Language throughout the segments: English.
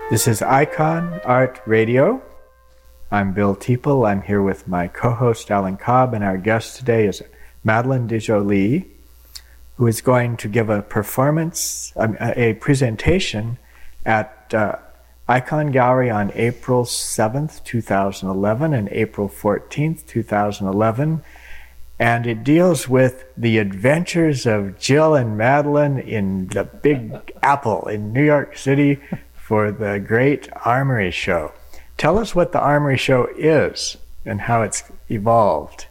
This is Icon Art Radio. I'm Bill Teeple. I'm here with my co-host Alan Cobb, and our guest today is Madeline Desjolies, who is going to give a performance, a presentation at Icon Gallery on April 7th, 2011 and April 14th, 2011. And it deals with the adventures of Jill and Madeline in the Big Apple in New York City for the Great Armory Show. Tell us what the Armory Show is and how it's evolved.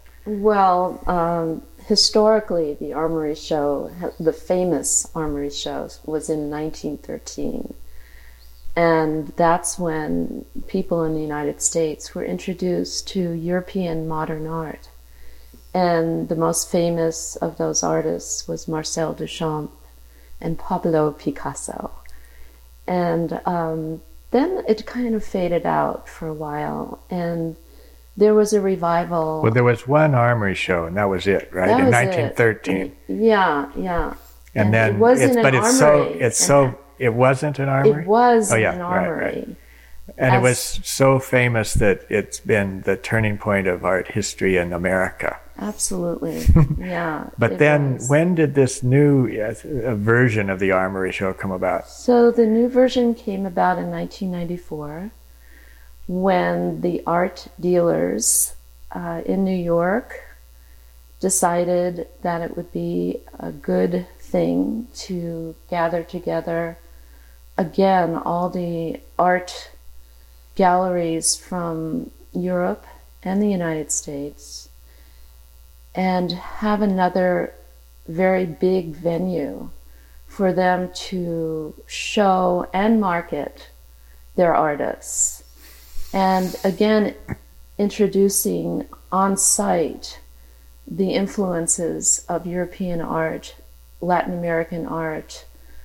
Well, historically, the Armory Show, the famous Armory Show, was in 1913. And that's when people in the United States were introduced to European modern art. And the most famous of those artists was Marcel Duchamp and Pablo Picasso. And then it kind of faded out for a while, and there was a revival. Well, there was one Armory Show, and that was it, right? That in was 1913. Yeah. And then it wasn't an armory. It wasn't an armory? It was an armory. Right. And it was so famous that it's been the turning point of art history in America. Absolutely, yeah. But then, when did this new version of the Armory Show come about? So the new version came about in 1994, when the art dealers in New York decided that it would be a good thing to gather together again all the art galleries from Europe and the United States and have another very big venue for them to show and market their artists. And again, introducing on site the influences of European art, Latin American art,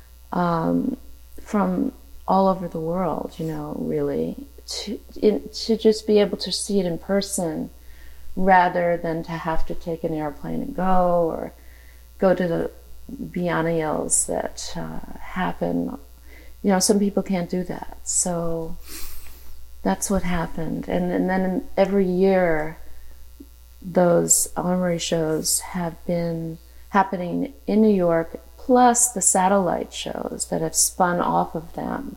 from all over the world, really, to just be able to see it in person rather than to have to take an airplane and go, or go to the biennials that happen. Some people can't do that. So that's what happened. And then every year, those Armory shows have been happening in New York, plus the satellite shows that have spun off of them.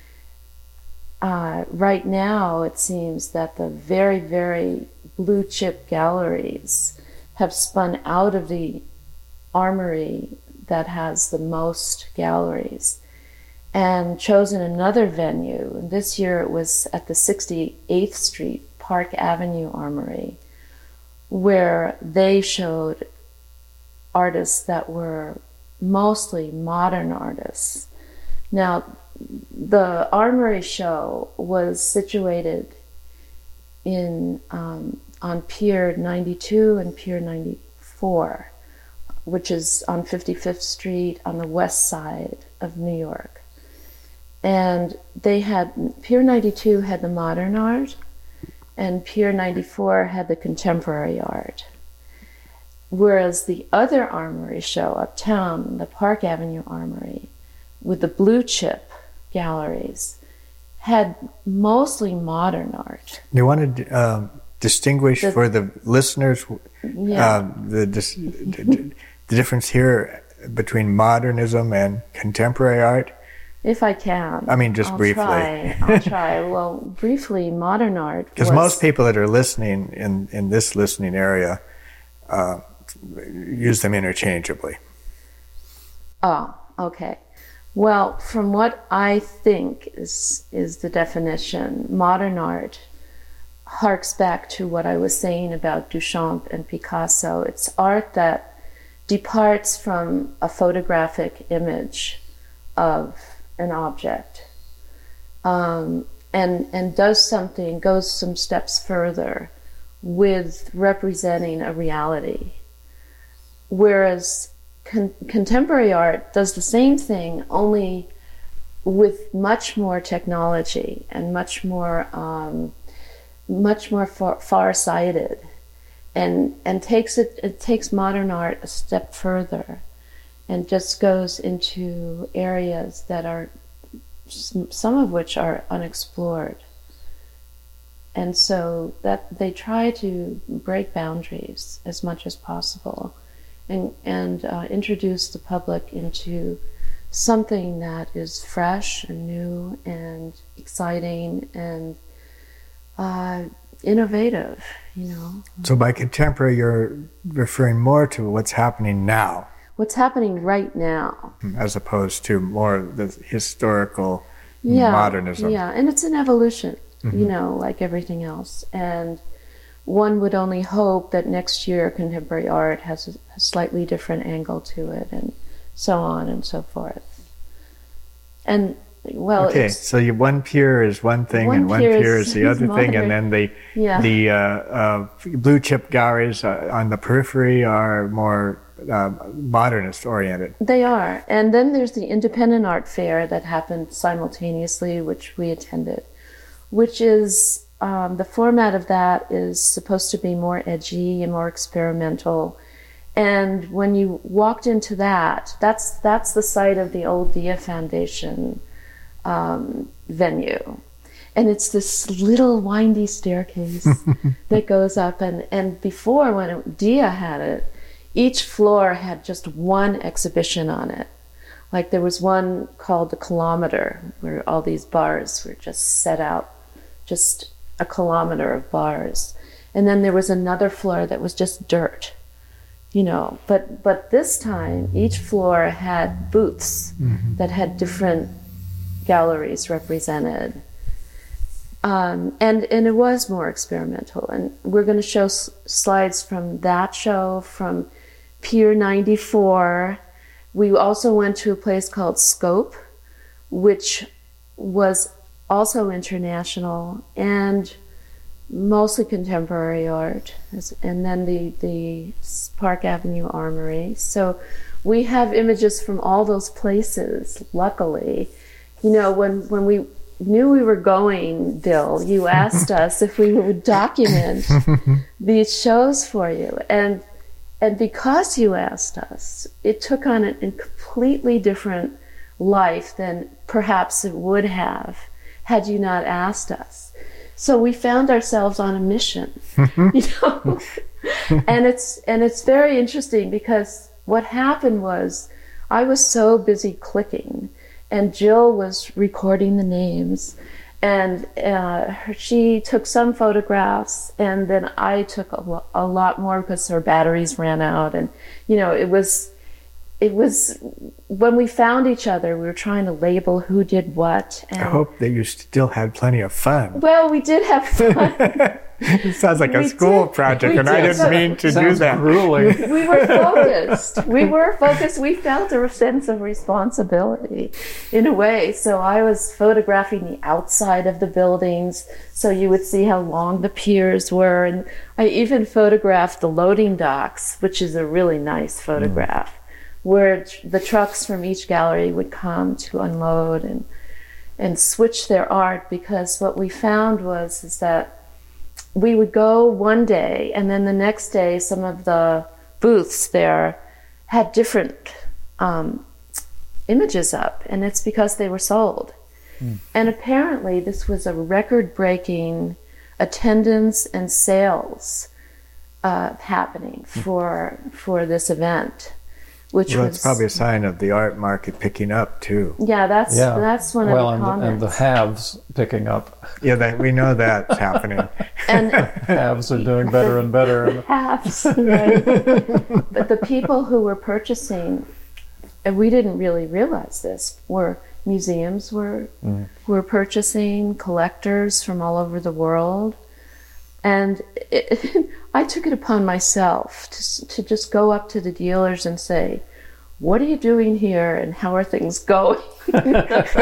Right now, it seems that the very, very blue chip galleries have spun out of the Armory that has the most galleries and chosen another venue. And this year it was at the 68th Street Park Avenue Armory, where they showed artists that were mostly modern artists. Now, the Armory Show was situated in on Pier 92 and Pier 94, which is on 55th Street on the west side of New York. And they had, Pier 92 had the modern art, and Pier 94 had the contemporary art. Whereas the other Armory Show uptown, the Park Avenue Armory, with the blue chip galleries, had mostly modern art. You want to distinguish for the listeners the difference here between modernism and contemporary art? If I can. I mean, just briefly. I'll try. Well, briefly, modern art because most people that are listening in this listening area use them interchangeably. Oh, okay. Well, from what I think is the definition, modern art harks back to what I was saying about Duchamp and Picasso. It's art that departs from a photographic image of an object, and does something, goes some steps further with representing a reality. Whereas contemporary art does the same thing, only with much more technology and much more far-sighted, and takes modern art a step further, and just goes into areas that are some of which are unexplored. And so that they try to break boundaries as much as possible and introduce the public into something that is fresh and new and exciting and innovative, So by contemporary, you're referring more to what's happening now. What's happening right now. As opposed to more the historical modernism. Yeah, and it's an evolution, like everything else. And one would only hope that next year contemporary art has a slightly different angle to it, and so on and so forth. And well, okay, so one pier is one thing, and one pier is the other thing, and then the blue chip galleries on the periphery are more modernist oriented. They are. And then there's the independent art fair that happened simultaneously, which we attended, which is the format of that is supposed to be more edgy and more experimental. And when you walked into that's the site of the old Dia Foundation venue. And it's this little windy staircase that goes up. And before, when Dia had it, each floor had just one exhibition on it. Like there was one called The Kilometer, where all these bars were just set out, just a kilometer of bars. And then there was another floor that was just dirt, But this time, each floor had booths that had different galleries represented. And it was more experimental. And we're going to show slides from that show, from Pier 94. We also went to a place called Scope, which was also international and mostly contemporary art. And then the Park Avenue Armory. So we have images from all those places, luckily. When we knew we were going, Bill, you asked us if we would document these shows for you. And because you asked us, it took on a completely different life than perhaps it would have had you not asked us. So we found ourselves on a mission, and it's very interesting because what happened was I was so busy clicking, and Jill was recording the names, and she took some photographs, and then I took a lot more because her batteries ran out, and it was when we found each other, we were trying to label who did what. And I hope that you still had plenty of fun. Well, we did have fun. It sounds like a school project, and I didn't mean to do that. Grueling. We were focused. We felt a sense of responsibility in a way. So I was photographing the outside of the buildings so you would see how long the piers were. And I even photographed the loading docks, which is a really nice photograph, where the trucks from each gallery would come to unload and switch their art, because what we found is that we would go one day, and then the next day some of the booths there had different images up, and it's because they were sold. And apparently this was a record-breaking attendance and sales happening for this event. It's probably a sign of the art market picking up too. Yeah, that's one of the comments. And the haves picking up. Yeah, we know that's happening. And haves are doing better and better. Haves, right? But the people who were purchasing, and we didn't really realize this, were museums were purchasing, collectors from all over the world. And I took it upon myself to just go up to the dealers and say, "What are you doing here, and how are things going?" That's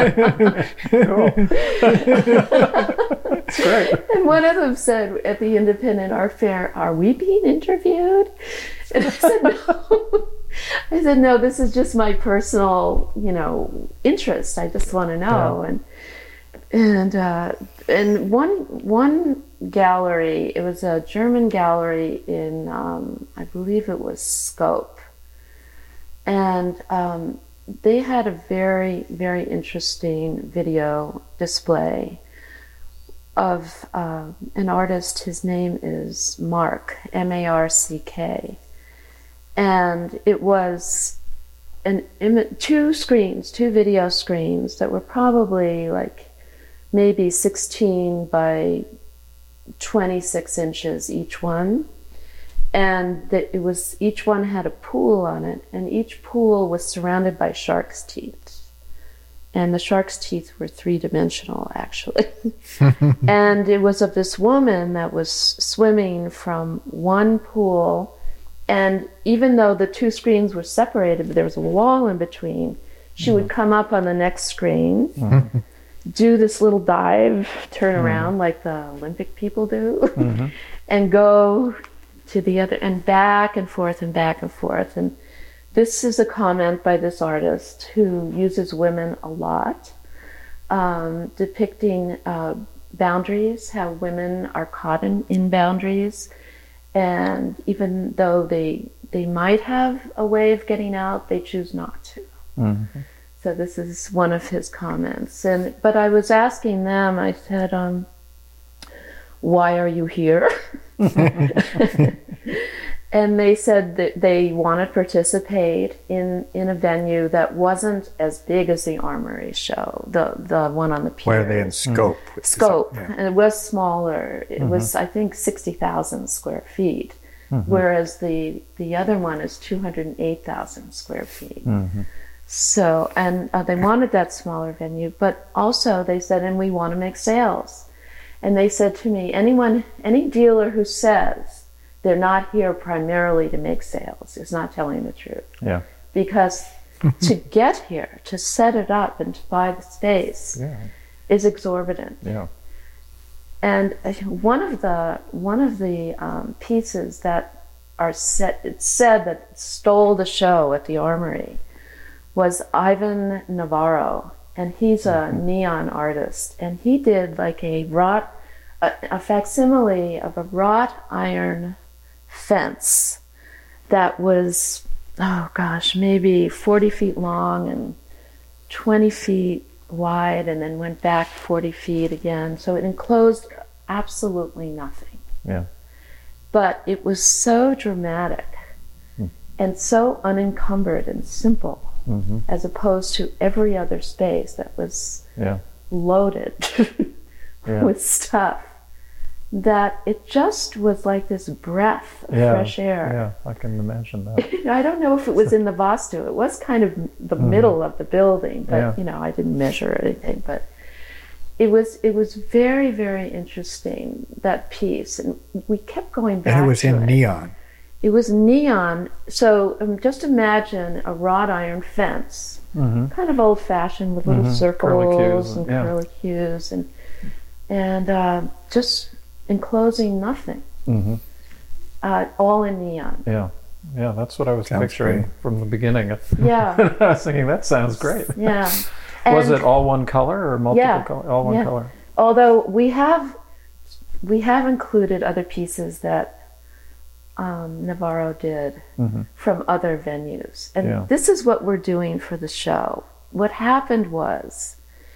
great. And one of them said at the Independent Art Fair, "Are we being interviewed?" And I said, "No." I said, "No, this is just my personal, interest. I just want to know." Yeah. And one gallery, it was a German gallery in, I believe it was Scope. And they had a very, very interesting video display of an artist. His name is Mark, M-A-R-C-K. And it was two video screens that were probably like maybe 16 by 26 inches each one. And each one had a pool on it, and each pool was surrounded by shark's teeth. And the shark's teeth were three-dimensional, actually. And it was of this woman that was swimming from one pool, and even though the two screens were separated, but there was a wall in between, she would come up on the next screen, do this little dive, turn around like the Olympic people do, and go to the other, and back and forth and back and forth. And this is a comment by this artist who uses women a lot, depicting boundaries, how women are caught in boundaries. And even though they might have a way of getting out, they choose not to. So this is one of his comments. But I was asking them, I said, why are you here? And they said that they want to participate in a venue that wasn't as big as the Armory show, the one on the pier. Where are they in scope? Scope, Yeah. and it was smaller. It was, I think, 60,000 square feet, whereas the other one is 208,000 square feet. So, and they wanted that smaller venue, but also they said, and we want to make sales. And they said to me, any dealer who says they're not here primarily to make sales is not telling the truth. Yeah. Because to get here, to set it up and to buy the space is exorbitant. Yeah. And one of the pieces that it's said that stole the show at the Armory was Ivan Navarro, and he's a neon artist, and he did like a facsimile of a wrought iron fence that was, maybe 40 feet long and 20 feet wide, and then went back 40 feet again. So it enclosed absolutely nothing. Yeah. But it was so dramatic and so unencumbered and simple, as opposed to every other space that was loaded with stuff, that it just was like this breath of fresh air. Yeah, I can imagine that. I don't know if it was in the Vastu. It was kind of the middle of the building, but I didn't measure anything. But it was very, very interesting, that piece, and we kept going back. And it was to in neon. It was neon. So just imagine a wrought iron fence, kind of old-fashioned with little circles and curlicues, and just enclosing nothing, all in neon. Yeah, that's what I was Sounds picturing great. from the beginning. Yeah. I was thinking, that sounds great. Yeah. Was And- it all one color or multiple Yeah, color? All one yeah. color. Although we have included other pieces that Navarro did from other venues. And this is what we're doing for the show. What happened was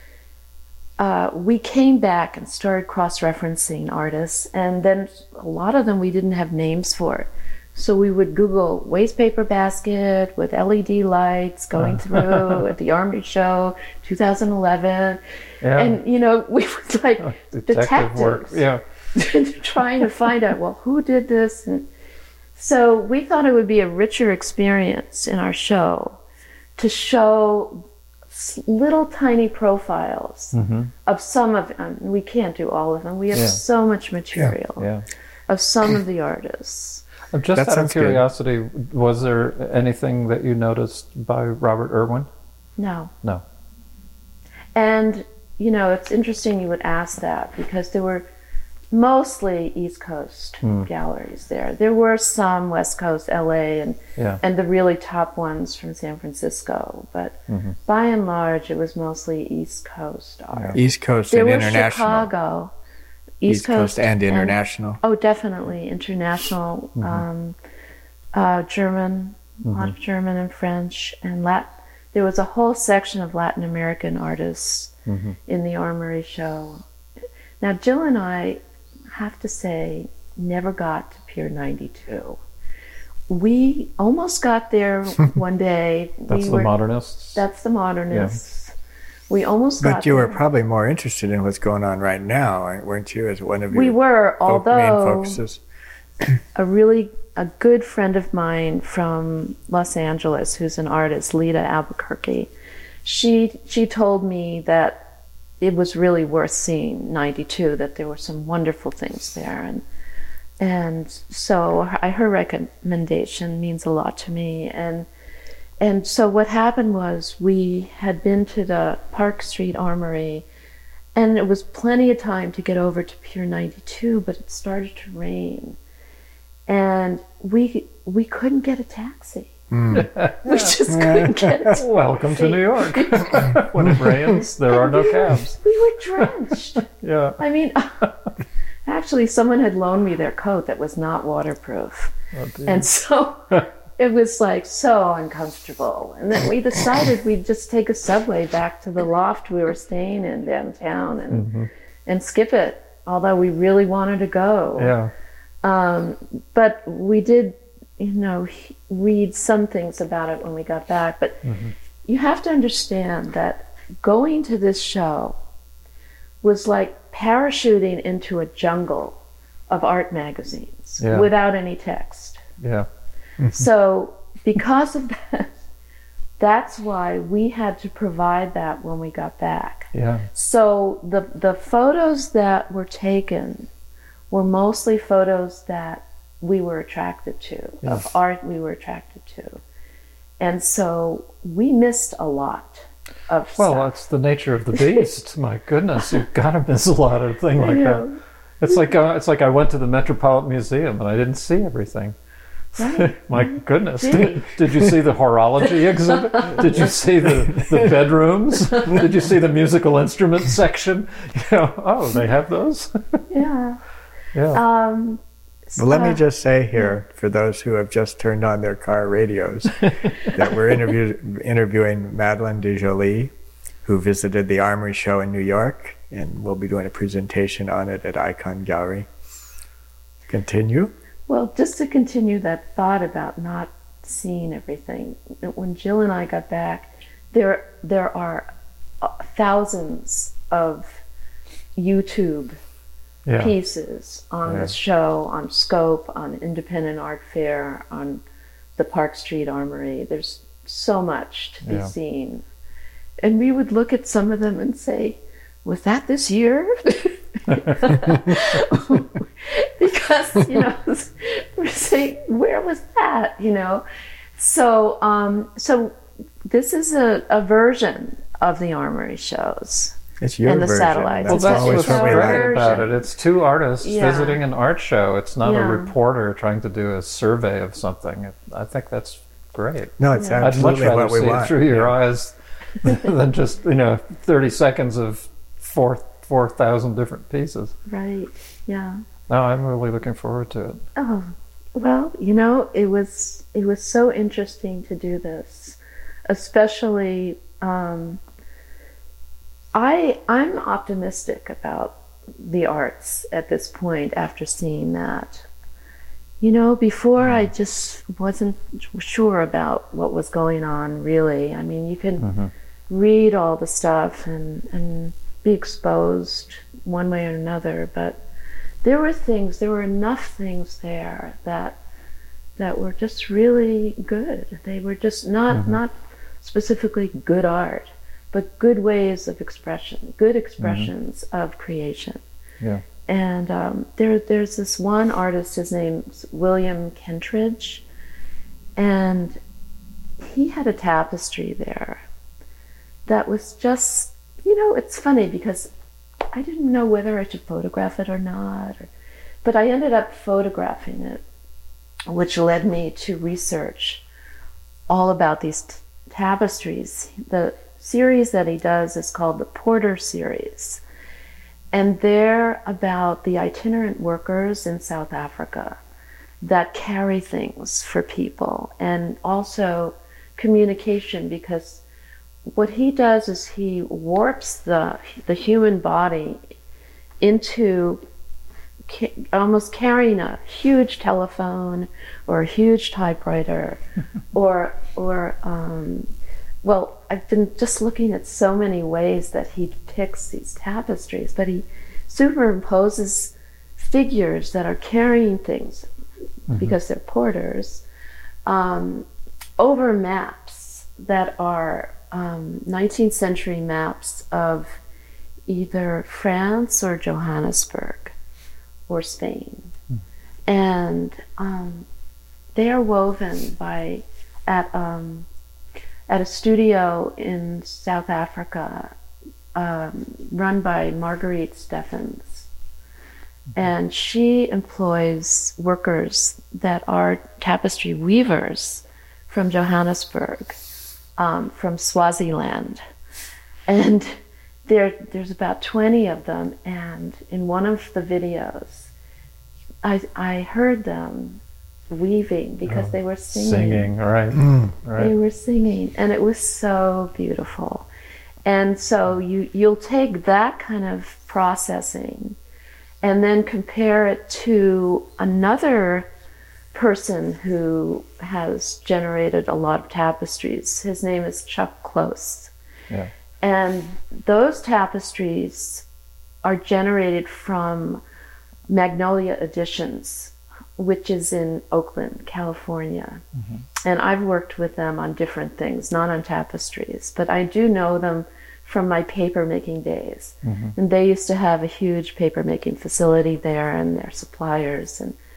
we came back and started cross-referencing artists, and then a lot of them we didn't have names for. So we would Google wastepaper basket with LED lights going through at the Armory Show 2011. Yeah. And, we were like Detective work. detectives Yeah. trying to find out, well, who did this? And so we thought it would be a richer experience in our show to show little tiny profiles of some of them. We can't do all of them. We have so much material of some of the artists. Just That out of sounds good. curiosity, was there anything that you noticed by Robert Irwin? No. No. And, it's interesting you would ask that, because there were mostly East Coast galleries there. There were some West Coast, LA, and the really top ones from San Francisco. But by and large, it was mostly East Coast art. East Coast There and was international. Chicago. East Coast and international. Oh, definitely international. German, a lot of German and French and there was a whole section of Latin American artists in the Armory show. Now, Jill and I have to say, never got to Pier 92. We almost got there one day. That's the modernists? That's the modernists. Yeah. We almost got there. But you were probably more interested in what's going on right now, weren't you, as one of your main focuses? A good friend of mine from Los Angeles, who's an artist, Lita Albuquerque, she told me that it was really worth seeing 92, that there were some wonderful things there. And so her recommendation means a lot to me. And so what happened was we had been to the Park Street Armory, and it was plenty of time to get over to Pier 92, but it started to rain. And we couldn't get a taxi. We just couldn't get a taxi. Welcome to New York. When it rains, there are no cabs. We were drenched. Yeah. I mean, actually, someone had loaned me their coat that was not waterproof. Oh, and so it was like so uncomfortable. And then we decided we'd just take a subway back to the loft we were staying in downtown and skip it, although we really wanted to go. Yeah. But we did, read some things about it when we got back. But you have to understand that going to this show was like parachuting into a jungle of art magazines without any text. Yeah. So because of that, that's why we had to provide that when we got back. Yeah. So the photos that were taken were mostly photos that we were attracted to, of art we were attracted to. And so we missed a lot of stuff. Well, that's the nature of the beast. My goodness, you've got to miss a lot of things like that. It's like I went to the Metropolitan Museum and I didn't see everything. Right. My goodness. Did you see the horology exhibit? Did you see the bedrooms? Did you see the musical instrument section? Oh, they have those? Yeah. Yeah. Well, let me just say here, for those who have just turned on their car radios, that we're interviewing Madeleine de Jolie, who visited the Armory show in New York, and we'll be doing a presentation on it at Icon Gallery. Continue. Well, just to continue that thought about not seeing everything, when Jill and I got back, there are thousands of YouTube pieces on the show, on Scope, on Independent Art Fair, on the Park Street Armory. There's so much to be seen. And we would look at some of them and say, was that this year? Because, we're saying, where was that, So this is a version of the Armory shows. It's your and the version. satellites. Well, that's what's what great about it. It's two artists visiting an art show. It's not a Yeah. reporter trying to do a survey of something. I think that's great. No, it's I'd much absolutely rather what we see want. it through your eyes than just 30 seconds of 4,000 different pieces. Right, yeah. No, I'm really looking forward to it. Oh, well, it was so interesting to do this, especially. I'm optimistic about the arts at this point after seeing that. Before I just wasn't sure about what was going on, really. I mean, you can read all the stuff and be exposed one way or another, but there were enough things there that were just really good. They were just not specifically good art, but good ways of expression, good expressions of creation. Yeah. And there's this one artist, his name's William Kentridge, and he had a tapestry there that was just, it's funny because I didn't know whether I should photograph it or not, but I ended up photographing it, which led me to research all about these tapestries. The series that he does is called the Porter series, and they're about the itinerant workers in South Africa that carry things for people, and also communication, because what he does is he warps the human body into almost carrying a huge telephone or a huge typewriter or well, I've been just looking at so many ways that he depicts these tapestries, but he superimposes figures that are carrying things because they're porters over maps that are 19th century maps of either France or Johannesburg or Spain. And they are woven at a studio in South Africa run by Marguerite Steffens. And she employs workers that are tapestry weavers from Johannesburg, from Swaziland. And there's about 20 of them, and in one of the videos, I heard them weaving because they were singing. Singing, right. Right. They were singing, and it was so beautiful. And so you'll take that kind of processing and then compare it to another person who has generated a lot of tapestries. His name is Chuck Close. Yeah. And those tapestries are generated from Magnolia Editions, which is in Oakland, California. And I've worked with them on different things, not on tapestries, but I do know them from my paper making days. And they used to have a huge paper making facility there, and their suppliers.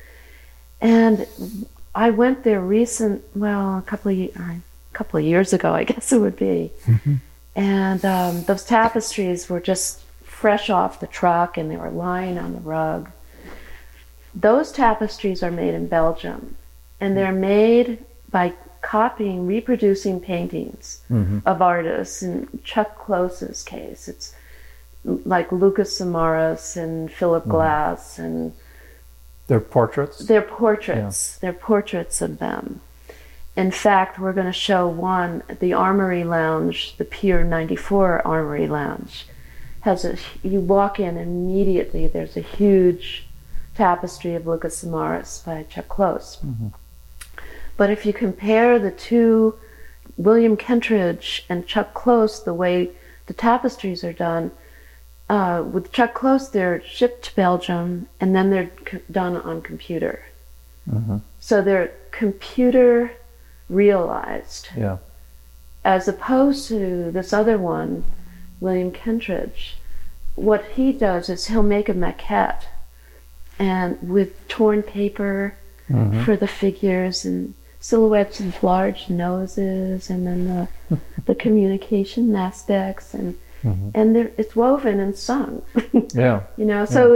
And I went there a couple of years ago, I guess it would be. And those tapestries were just fresh off the truck, and they were lying on the rug. Those tapestries are made in Belgium, and they're made by reproducing paintings of artists. In Chuck Close's case, it's like Lucas Samaras and Philip Glass, and they're portraits? They're portraits. Yeah. They're portraits of them. In fact, we're going to show one at the Armory Lounge, the Pier 94 Armory Lounge. You walk in, immediately there's a huge tapestry of Lucas Samaras by Chuck Close. But if you compare the two, William Kentridge and Chuck Close, the way the tapestries are done, with Chuck Close, they're shipped to Belgium, and then they're done on computer. So they're computer realized. Yeah. As opposed to this other one, William Kentridge, what he does is he'll make a maquette, and with torn paper for the figures and silhouettes of large noses, and then the communication aspects, and it's woven and sung. Yeah. So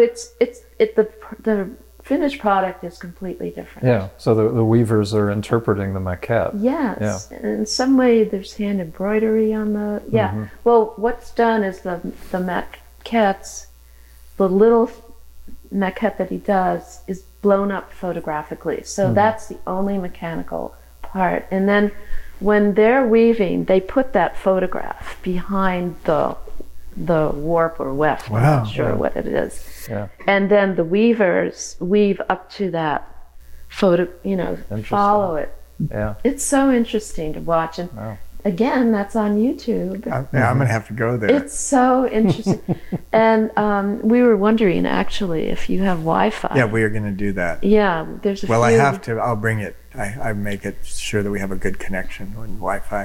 the finished product is completely different. Yeah. So the weavers are interpreting the maquette. Yes. Yeah. In some way, there's hand embroidery on the. Yeah. Well, what's done is the maquettes, the little maquette that he does is blown up photographically. So that's the only mechanical part. And then when they're weaving, they put that photograph behind the warp or weft. Wow. I'm not sure what it is. Yeah. And then the weavers weave up to that photo, follow it. Yeah. It's so interesting to watch. And again, that's on YouTube. I'm going to have to go there. It's so interesting. And we were wondering, actually, if you have Wi-Fi. Yeah, we are going to do that. Yeah, there's a few. I have to. I'll bring it. I make it sure that we have a good connection on Wi-Fi.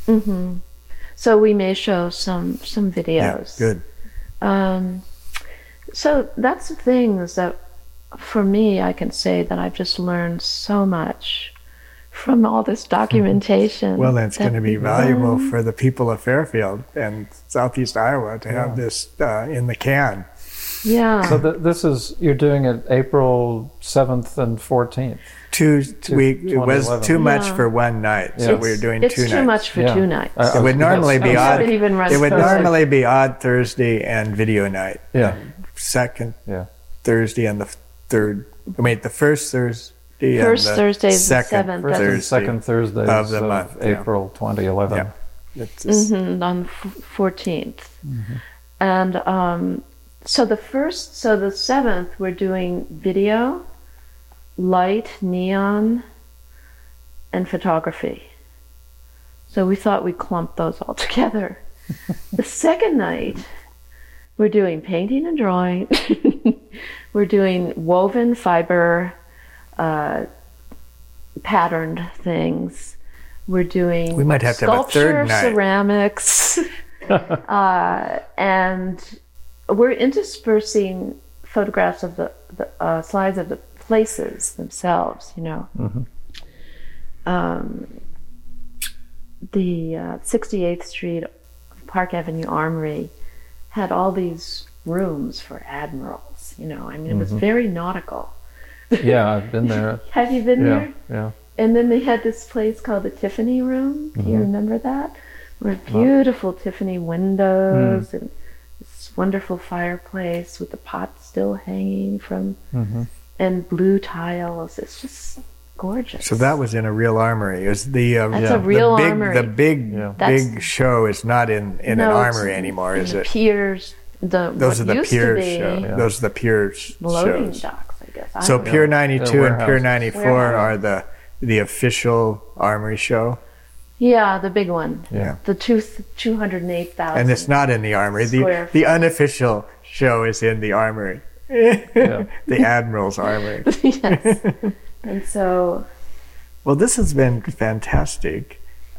So we may show some videos. Yeah, good. So that's the things that, for me, I can say that I've just learned so much from all this documentation. Well, then it's going to be valuable for the people of Fairfield and Southeast Iowa to have this in the can. Yeah. So this is, you're doing it April 7th and 14th. It was too much for one night, so we're doing 2 nights. It's too much for 2 nights. It would normally be odd. It would normally be odd Thursday and video night. Yeah. Second Thursday and the third. The first Thursday. First Thursday is the second 7th. Second Thursday of the month, April 2011. Yeah. It's just, on the 14th. And so the 7th, we're doing video, light, neon, and photography. So we thought we'd clump those all together. The second night, we're doing painting and drawing. We're doing woven fiber, patterned things. We're doing we might have to have a sculpture, third night. ceramics, and we're interspersing photographs of the slides of the places themselves. The 68th Street Park Avenue Armory had all these rooms for admirals. It was very nautical. Yeah, I've been there. Have you been there? Yeah. And then they had this place called the Tiffany Room. Do you remember that? With beautiful Tiffany windows and this wonderful fireplace with the pot still hanging from, and blue tiles. It's just gorgeous. So that was in a real armory. It was That's a real armory. The big show is not in an armory anymore, is it? Piers. Those are the Piers show. Yeah. Those are the Piers loading shows. docks, I guess. So Pier 92 and Pier warehouses. 94 are the official armory show. Yeah, the big one. Yeah. The 208,000. And it's not in the armory. Square The unofficial show is in the armory. Yeah. The Admiral's armory. Yes. And so... Well, this has been fantastic.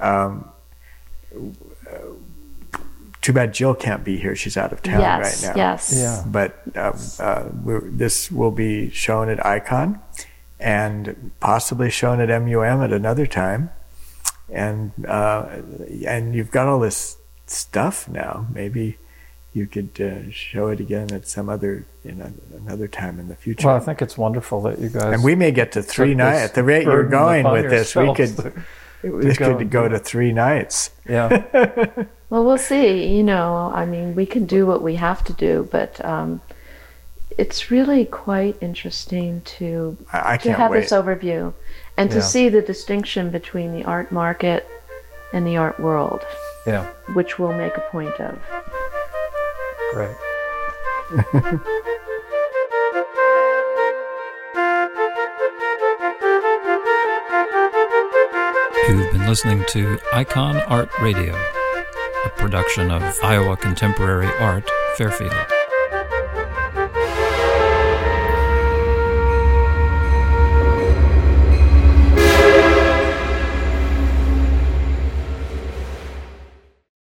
Too bad Jill can't be here. She's out of town right now. Yes. Yeah. But this will be shown at Icon and possibly shown at MUM at another time. And you've got all this stuff now. Maybe you could show it again at some other another time in the future. Well, I think it's wonderful that you guys. And we may get to 3 nights. At the rate you're going with this, we could. This could go to 3 nights. Yeah. Well, we'll see. We can do what we have to do, but it's really quite interesting to can't have wait. this overview and to see the distinction between the art market and the art world, Yeah. which we'll make a point of. Great. You've been listening to Icon Art Radio, a production of Iowa Contemporary Art, Fairfield.